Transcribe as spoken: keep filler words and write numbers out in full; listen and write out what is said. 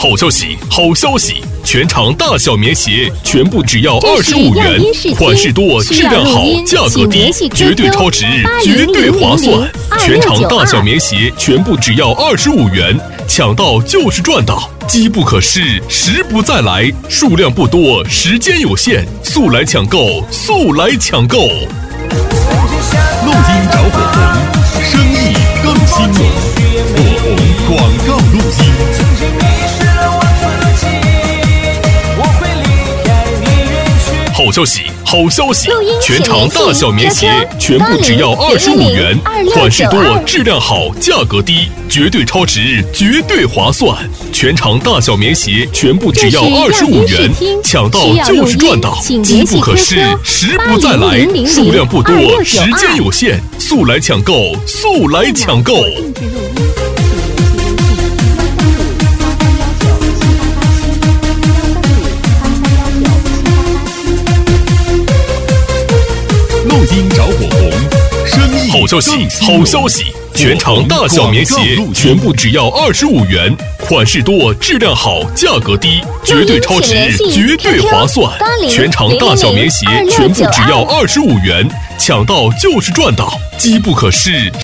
好消息，好消息！全场大小棉鞋全部只要二十五元，款式多，质量好，价格低，绝对超值，绝对划算！全场大小棉鞋全部只要二十五元，抢到就是赚到！机不可失，时不再来，数量不多，时间有限，速来抢购，速来抢购！ 录音找火红，生意更兴隆。火红广告录音。 好消息，好消息！全场大小棉鞋全部只要二十五元，款式多，质量好，价格低，绝对超值，绝对划算！全场大小棉鞋全部只要二十五元，抢到就是赚到！机不可失，时不再来，数量不多，时间有限，速来抢购，速来抢购！ 录音找火红，生意好消息，好消息！全场大小棉鞋全部只要二十五元，款式多，质量好，价格低，绝对超值，绝对划算！全场大小棉鞋全部只要二十五元，抢到就是赚到！机不可失。